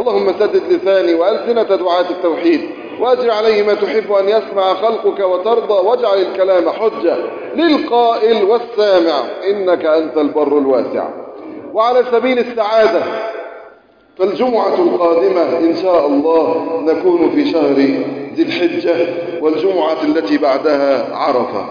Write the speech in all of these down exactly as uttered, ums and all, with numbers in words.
اللهم سدد لساني وألسنة دعاة التوحيد، وأجر عليه ما تحب أن يسمع خلقك وترضى، واجعل الكلام حجة للقائل والسامع، إنك أنت البر الواسع. وعلى سبيل السعادة، فالجمعة القادمة إن شاء الله نكون في شهر ذي الحجة، والجمعة التي بعدها عرفة،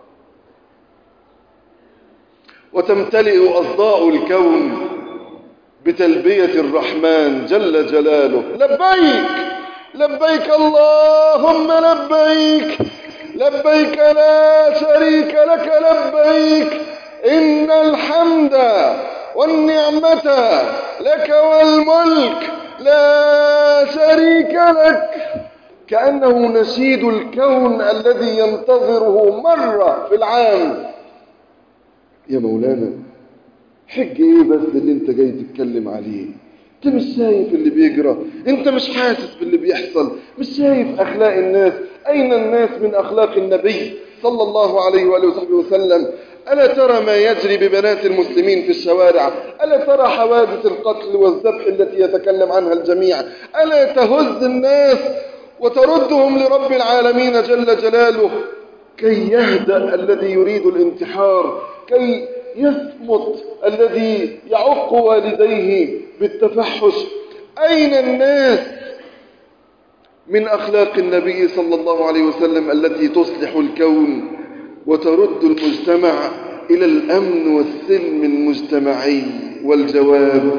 وتمتلئ أصداء الكون بتلبية الرحمن جل جلاله: لبيك لبيك اللهم لبيك، لبيك لا شريك لك لبيك، إن الحمد والنعمة لك والملك لا شريك لك. كأنه نشيد الكون الذي ينتظره مرة في العام. يا مولانا، حج ايه بس اللي انت جاي تتكلم عليه؟ انت مش شايف اللي بيجرى؟ انت مش حاسس باللي بيحصل؟ مش شايف اخلاق الناس؟ اين الناس من اخلاق النبي صلى الله عليه وآله وصحبه وسلم؟ ألا ترى ما يجري ببنات المسلمين في الشوارع؟ ألا ترى حوادث القتل والذبح التي يتكلم عنها الجميع؟ ألا تهز الناس وتردهم لرب العالمين جل جلاله كي يهدأ الذي يريد الانتحار، كي يصمت الذي يعق والديه بالتفحش؟ أين الناس من أخلاق النبي صلى الله عليه وسلم التي تصلح الكون وترد المجتمع إلى الأمن والسلم المجتمعي؟ والجواب: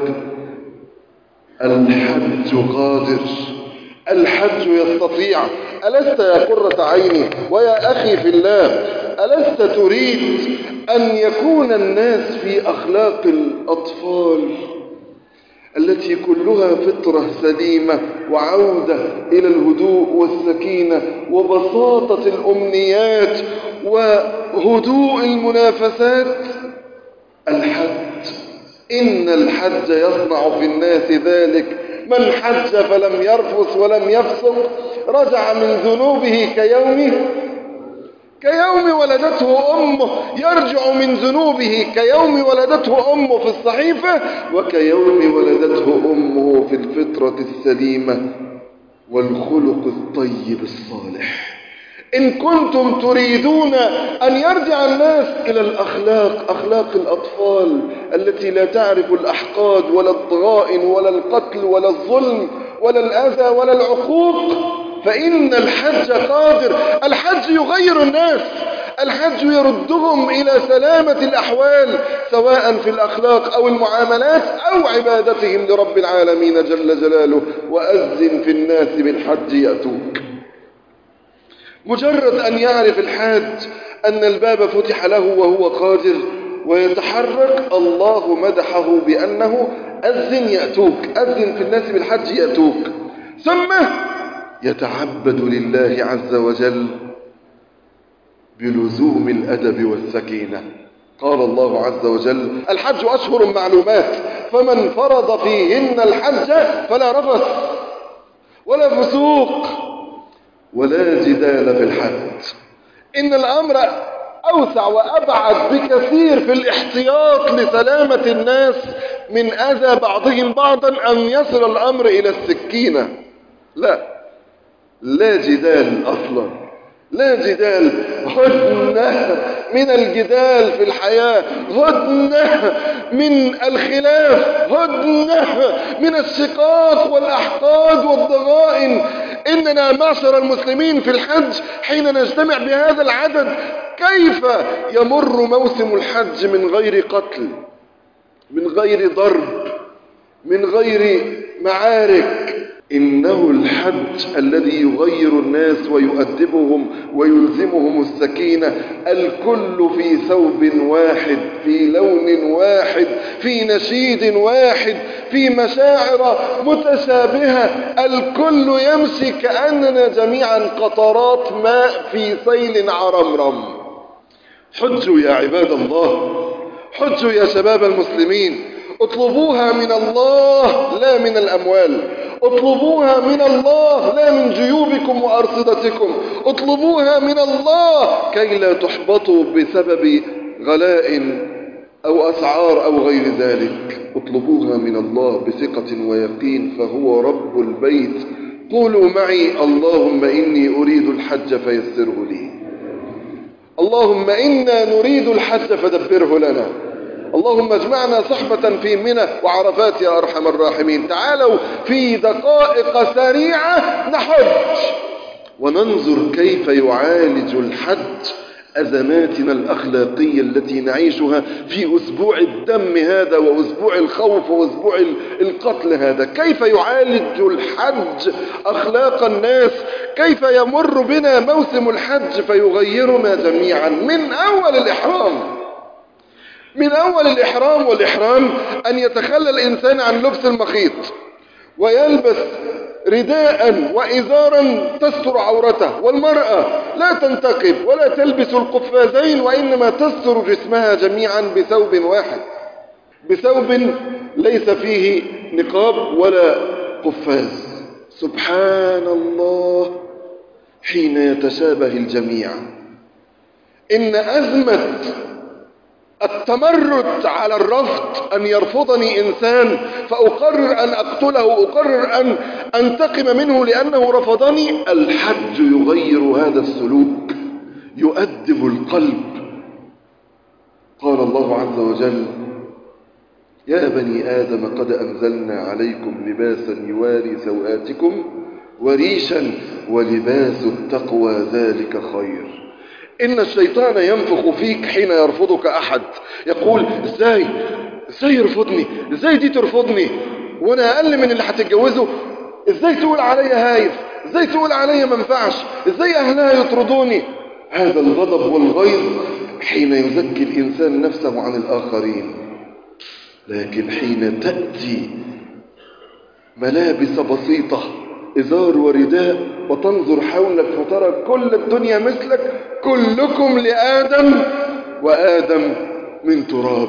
الحج قادر، الحج يستطيع. ألست يا قرة عيني ويا أخي في الله، ألست تريد أن يكون الناس في أخلاق الأطفال التي كلها فطرة سليمة وعودة إلى الهدوء والسكينة وبساطة الأمنيات وهدوء المنافسات؟ الحج، إن الحج يصنع في الناس ذلك. من حج فلم يرفث ولم يفسق رجع من ذنوبه كيوم كيوم ولدته أمه، يرجع من ذنوبه كيوم ولدته أمه في الصحيفة، وكيوم ولدته أمه في الفطرة السليمة والخلق الطيب الصالح. إن كنتم تريدون أن يرجع الناس إلى الأخلاق، أخلاق الأطفال التي لا تعرف الأحقاد ولا الضغائن ولا القتل ولا الظلم ولا الأذى ولا العقوق، فإن الحج قادر. الحج يغير الناس، الحج يردهم إلى سلامة الأحوال، سواء في الأخلاق أو المعاملات أو عبادتهم لرب العالمين جل جلاله. وأذن في الناس بالحج يأتوك. مجرد أن يعرف الحاج أن الباب فتح له وهو قادر ويتحرك، الله مدحه بأنه أذن يأتوك، أذن في الناس بالحج يأتوك. ثم يتعبد لله عز وجل بلزوم الأدب والسكينة. قال الله عز وجل: الحج أشهر معلومات، فمن فرض فيهن الحج فلا رفث ولا فسوق ولا جدال في الحج. إن الأمر أوسع وأبعد بكثير في الاحتياط لسلامة الناس من أذى بعضهم بعضا أن يصل الأمر إلى السكينة. لا، لا جدال أصلا، لا جدال. هدنة من الجدال في الحياة، هدنة من الخلاف، هدنة من الشقاق والأحقاد والضغائن. إننا معشر المسلمين في الحج حين نجتمع بهذا العدد، كيف يمر موسم الحج من غير قتل، من غير ضرب، من غير معارك؟ إنه الحج الذي يغير الناس ويؤدبهم ويلزمهم السكينة. الكل في ثوب واحد، في لون واحد، في نشيد واحد، في مشاعر متشابهة. الكل يمشي كأننا جميعا قطرات ماء في سيل عرمرم. حجوا يا عباد الله، حجوا يا شباب المسلمين. اطلبوها من الله لا من الأموال، اطلبوها من الله لا من جيوبكم وأرصدتكم، اطلبوها من الله كي لا تحبطوا بسبب غلاء أو أسعار أو غير ذلك، اطلبوها من الله بثقة ويقين فهو رب البيت. قولوا معي: اللهم إني أريد الحج فيسره لي. اللهم إنا نريد الحج فدبره لنا. اللهم اجمعنا صحبة في منى وعرفات يا أرحم الراحمين. تعالوا في دقائق سريعة نحج وننظر كيف يعالج الحج أزماتنا الأخلاقية التي نعيشها في أسبوع الدم هذا وأسبوع الخوف وأسبوع القتل هذا. كيف يعالج الحج أخلاق الناس، كيف يمر بنا موسم الحج فيغيرنا جميعا من أول الإحرام. من أول الإحرام والإحرام أن يتخلى الإنسان عن لبس المخيط ويلبس رداء وإزارا تستر عورته، والمرأة لا تنتقب ولا تلبس القفازين وإنما تستر جسمها جميعا بثوب واحد، بثوب ليس فيه نقاب ولا قفاز. سبحان الله حين يتشابه الجميع. إن أزمة التمرد على الرفض أن يرفضني إنسان فأقرر أن أقتله، أقرر أن أنتقم منه لأنه رفضني. الحج يغير هذا السلوك، يؤدب القلب. قال الله عز وجل: يا بني آدم قد أنزلنا عليكم لباسا يواري سوآتكم وريشا ولباس التقوى ذلك خير. إن الشيطان ينفخ فيك حين يرفضك أحد، يقول: إزاي إزاي يرفضني، إزاي دي ترفضني وأنا أقل من اللي هتتجوزه، إزاي تقول علي هايف، إزاي تقول علي منفعش، إزاي أهلها يطردوني. هذا الغضب والغيظ حين يزكي الإنسان نفسه عن الآخرين. لكن حين تأتي ملابس بسيطة، إزار ورداء، وتنظر حولك فترى كل الدنيا مثلك، كلكم لآدم وآدم من تراب،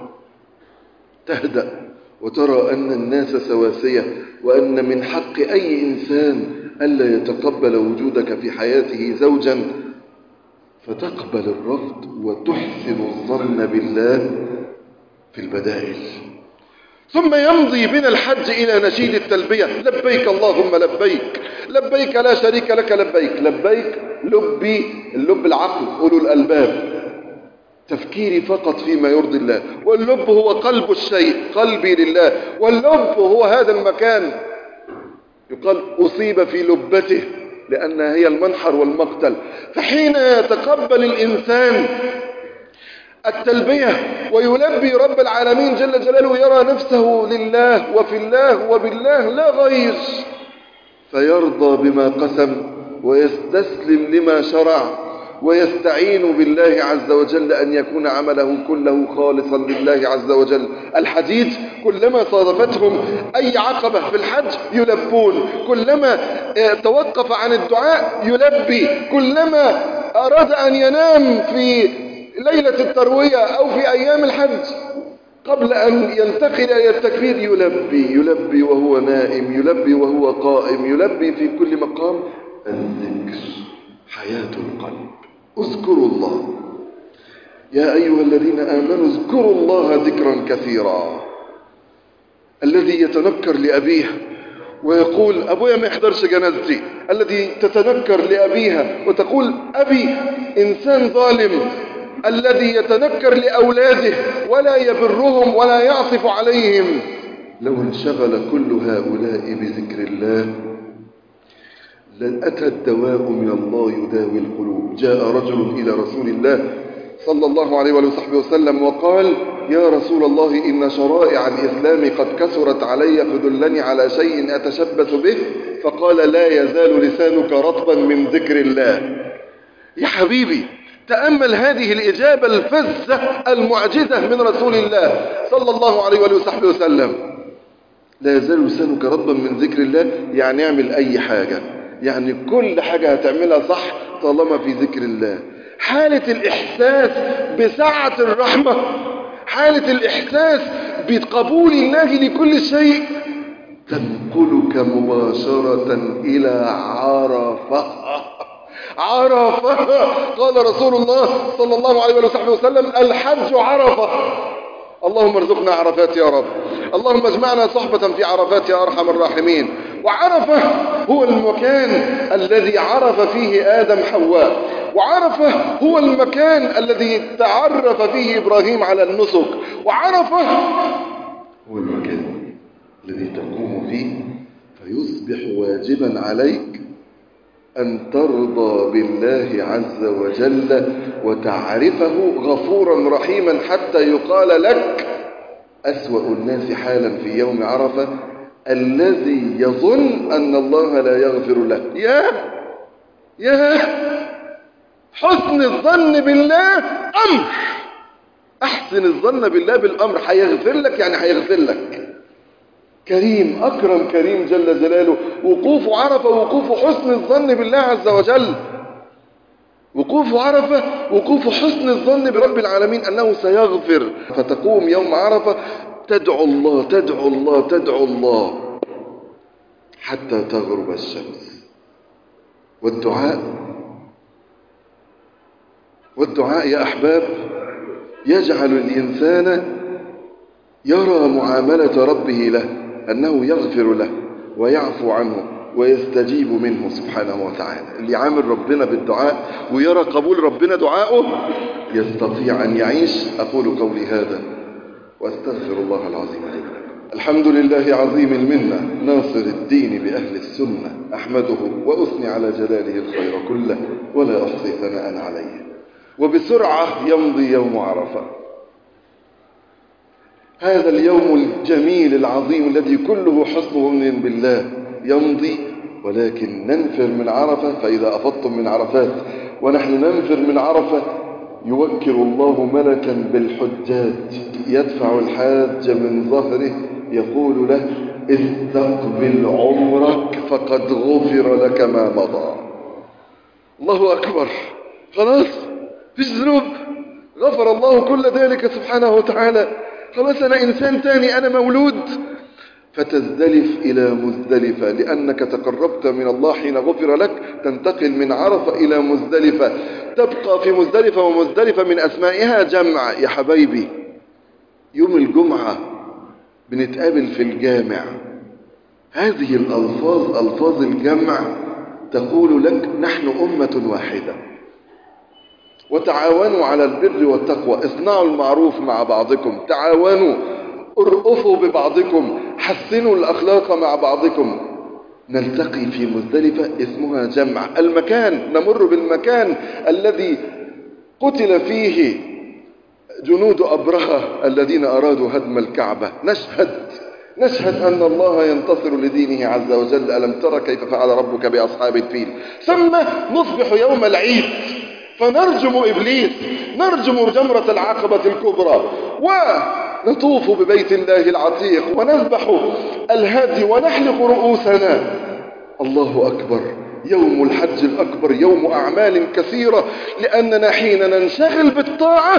تهدأ وترى أن الناس سواسية، وأن من حق أي إنسان ألا يتقبل وجودك في حياته زوجا، فتقبل الرفض وتحسن الظن بالله في البدائل. ثم يمضي بنا الحج إلى نشيد التلبية: لبيك اللهم لبيك، لبيك لا شريك لك لبيك. لبيك لبي، اللب العقل، أولو الألباب، تفكيري فقط فيما يرضي الله. واللب هو قلب الشيء، قلبي لله. واللب هو هذا المكان، يقال أصيب في لبته لأنها هي المنحر والمقتل. فحين يتقبل الإنسان التلبية ويلبي رب العالمين جل جلاله، يرى نفسه لله وفي الله وبالله لا غير، فيرضى بما قسم ويستسلم لما شرع ويستعين بالله عز وجل أن يكون عمله كله خالصا لله عز وجل. الحديث كلما صادفتهم أي عقبة في الحج يلبون، كلما توقف عن الدعاء يلبي، كلما أراد أن ينام في ليلة التروية أو في أيام الحج قبل أن ينتقل إلى التكبير يلبي، يلبي وهو نائم، يلبي وهو قائم، يلبي في كل مقام. الذكر حياة القلب. اذكروا الله يا أيها الذين آمنوا، اذكروا الله ذكرا كثيرا. الذي يتنكر لأبيه ويقول: أبويا ما يحضرش جنازتي، الذي تتنكر لأبيها وتقول: أبي إنسان ظالم، الذي يتنكر لأولاده ولا يبرهم ولا يعطف عليهم. لو انشغل كل هؤلاء بذكر الله لأتى الدواء من الله يداوي القلوب. جاء رجل إلى رسول الله صلى الله عليه وصحبه وسلم وقال: يا رسول الله، إن شرائع الإسلام قد كثرت علي، فدلني على شيء أتشبث به. فقال: لا يزال لسانك رطبا من ذكر الله. يا حبيبي، تأمل هذه الإجابة الفزة المعجزة من رسول الله صلى الله عليه وصحبه وسلم. لا يزال لسانك رطبا من ذكر الله، يعني اعمل أي حاجة، يعني كل حاجة هتعملها صح طالما في ذكر الله. حالة الإحساس بسعة الرحمة، حالة الإحساس بقبول الله لكل شيء تنقلك مباشرة إلى عرفة. عرفة، قال رسول الله صلى الله عليه وسلم: الحج عرفة. اللهم ارزقنا عرفات يا رب. اللهم اجمعنا صحبة في عرفات يا أرحم الراحمين. وعرفة هو المكان الذي عرف فيه آدم حواء، وعرفة هو المكان الذي تعرف فيه إبراهيم على النسك، وعرفة هو المكان الذي تقوم فيه فيصبح واجبا عليك أن ترضى بالله عز وجل وتعرفه غفورا رحيما، حتى يقال لك أسوأ الناس حالا في يوم عرفة الذي يظن أن الله لا يغفر له. يا يا حسن الظن بالله أمر. أحسن الظن بالله بالأمر، هيغفر لك يعني هيغفر لك. كريم أكرم كريم جل جلاله. وقوف عرفة وقوف حسن الظن بالله عز وجل. وقوف عرفة وقوف حسن الظن برب العالمين أنه سيغفر. فتقوم يوم عرفة تدعو الله تدعو الله تدعو الله حتى تغرب الشمس. والدعاء والدعاء يا أحباب يجعل الإنسان يرى معاملة ربه له أنه يغفر له ويعفو عنه ويستجيب منه سبحانه وتعالى. اللي عامل ربنا بالدعاء ويرى قبول ربنا دعائه يستطيع أن يعيش. أقول قولي هذا وأستغفر الله العظيم لي ولكم. الحمد لله عظيم المنة ناصر الدين بأهل السنة، أحمده وأثني على جلاله الخير كله ولا أحصي ثناء عليه. وبسرعة يمضي يوم عرفة، هذا اليوم الجميل العظيم الذي كله حسن ظن بالله يمضي، ولكن ننفر من عرفة. فإذا أفضتم من عرفات ونحن ننفر من عرفة يوكل الله ملكا بالحجاج يدفع الحاج من ظهره يقول له استقبل عمرك فقد غفر لك ما مضى. الله أكبر، خلاص فيش ذنوب، غفر الله كل ذلك سبحانه وتعالى. خلاص أنا إنسان تاني، أنا مولود. فتزدلف إلى مزدلفة لأنك تقربت من الله حين غفر لك. تنتقل من عرفة إلى مزدلفة، تبقى في مزدلفة. ومزدلفة من أسمائها جمع يا حبايبي. يوم الجمعة بنتقابل في الجامع. هذه الألفاظ ألفاظ الجمع تقول لك نحن أمة واحدة. وتعاونوا على البر والتقوى، اصنعوا المعروف مع بعضكم، تعاونوا، ارأفوا ببعضكم، حسنوا الأخلاق مع بعضكم. نلتقي في مزدلفة اسمها جمع. المكان، نمر بالمكان الذي قتل فيه جنود أبرهة الذين أرادوا هدم الكعبة. نشهد نشهد أن الله ينتصر لدينه عز وجل. ألم ترى كيف فعل ربك بأصحاب الفيل. ثم نصبح يوم العيد فنرجم إبليس، نرجم جمرة العقبة الكبرى، ونطوف ببيت الله العتيق، ونذبح الهدي، ونحلق رؤوسنا. الله أكبر. يوم الحج الأكبر يوم أعمال كثيرة، لأننا حين ننشغل بالطاعة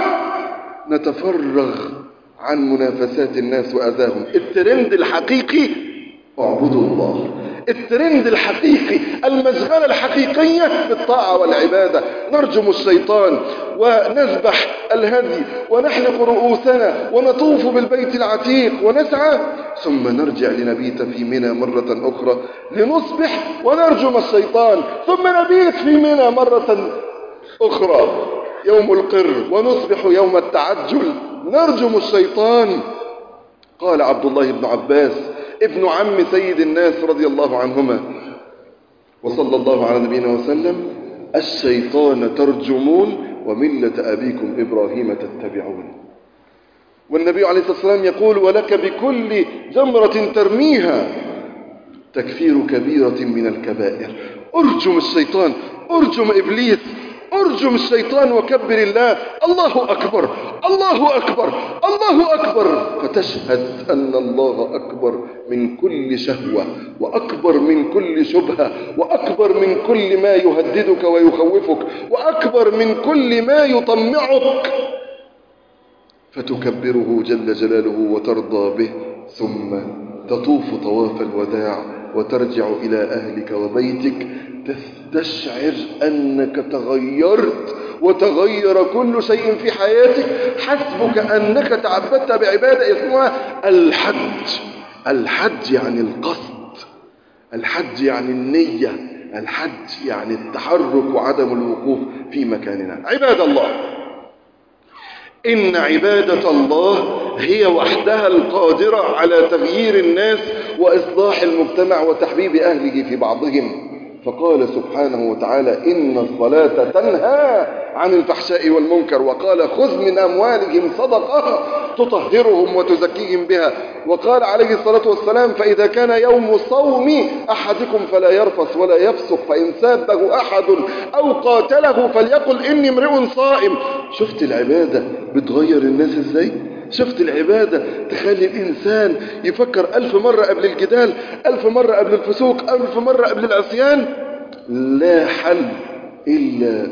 نتفرغ عن منافسات الناس وأذاهم. الترند الحقيقي اعبدوا الله. الترند الحقيقي، المشغلة الحقيقية بالطاعة والعبادة. نرجم الشيطان ونذبح الهدي ونحلق رؤوسنا ونطوف بالبيت العتيق ونسعى، ثم نرجع لنبيت في منى مرة أخرى لنصبح ونرجم الشيطان، ثم نبيت في منى مرة أخرى يوم القر، ونصبح يوم التعجل نرجم الشيطان. قال عبد الله بن عباس ابن عم سيد الناس رضي الله عنهما وصلى الله على نبينا وسلم: الشيطان ترجمون وملة أبيكم إبراهيم تتبعون. والنبي عليه الصلاة والسلام يقول: ولك بكل جمرة ترميها تكفير كبيرة من الكبائر. ارجم الشيطان، ارجم إبليس، ارجم الشيطان وكبر الله. الله أكبر، الله أكبر، الله أكبر. فتشهد أن الله أكبر من كل شهوة، وأكبر من كل شبهة، وأكبر من كل ما يهددك ويخوفك، وأكبر من كل ما يطمعك. فتكبره جل جلاله وترضى به، ثم تطوف طواف الوداع وترجع إلى أهلك وبيتك تستشعر أنك تغيرت وتغير كل شيء في حياتك، حسبك أنك تعبدت بعبادة اسمها الحج. الحج يعني القصد، الحج يعني النية، الحج يعني التحرك وعدم الوقوف في مكاننا. عباد الله، إن عبادة الله هي وحدها القادرة على تغيير الناس وإصلاح المجتمع وتحبيب أهله في بعضهم. فقال سبحانه وتعالى إن الصلاة تنهى عن الفحشاء والمنكر، وقال خذ من أموالهم صدقة تطهرهم وتزكيهم بها. وقال عليه الصلاة والسلام فإذا كان يوم صوم أحدكم فلا يرفث ولا يفسق، فإن سابه أحد أو قاتله فليقل إني امرئ صائم. شفت العبادة بتغير الناس إزاي؟ شفت العبادة تخلي الإنسان يفكر ألف مرة قبل الجدال، ألف مرة قبل الفسوق، ألف مرة قبل العصيان. لا حل إلا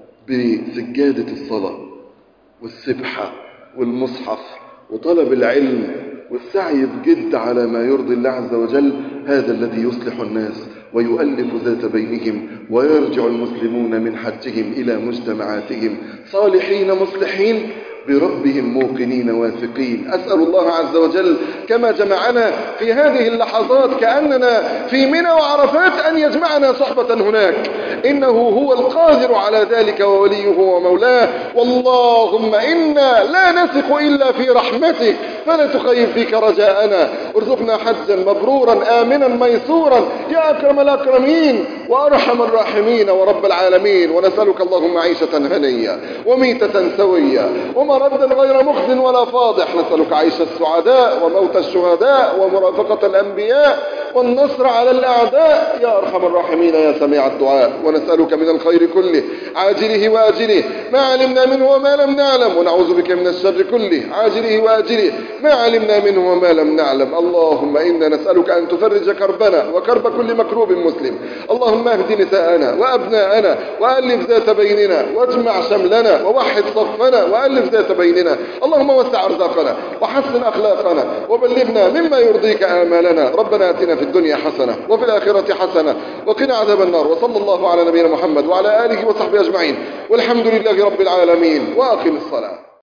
بسجادة الصلاة والسبحة والمصحف وطلب العلم والسعي بجد على ما يرضي الله عز وجل. هذا الذي يصلح الناس ويؤلف ذات بينهم، ويرجع المسلمون من حجهم إلى مجتمعاتهم صالحين مصلحين بربهم موقنين واثقين. أسأل الله عز وجل كما جمعنا في هذه اللحظات كأننا في منى وعرفات أن يجمعنا صحبة هناك، إنه هو القادر على ذلك ووليه ومولاه. واللهم إنا لا نثق إلا في رحمتك فلا تخيب فيك رجاءنا. ارزقنا حجا مبرورا آمنا ميسورا يا أكرم الأكرمين وأرحم الراحمين ورب العالمين. ونسألك اللهم عيشة هنية وميتة سوية ومردا غير مخزن ولا فاضح. نسألك عيش السعداء وموت الشهداء ومرافقة الأنبياء والنصر على الأعداء يا أرحم الراحمين يا سميع الدعاء. ونسألك من الخير كله عاجله وآجله ما علمنا منه وما لم نعلم، ونعوذ بك من الشر كله عاجله وآجله ما علمنا منه وما لم نعلم. اللهم إنا نسألك أن تفرج كربنا وكرب كل مكروب مسلم. اللهم اهد نساءنا وأبناءنا وألف ذات بيننا واجمع شملنا ووحد صفنا وألف ذات بيننا. اللهم وسع أرزاقنا وحسن أخلاقنا وبلغنا مما يرضيك آمالنا. ربنا آتنا في الدنيا حسنة وفي الآخرة حسنة وقنا عذاب النار. وصلى الله على نبينا محمد وعلى آله وصحبه أجمعين والحمد لله رب العالمين. وأقم الصلاة.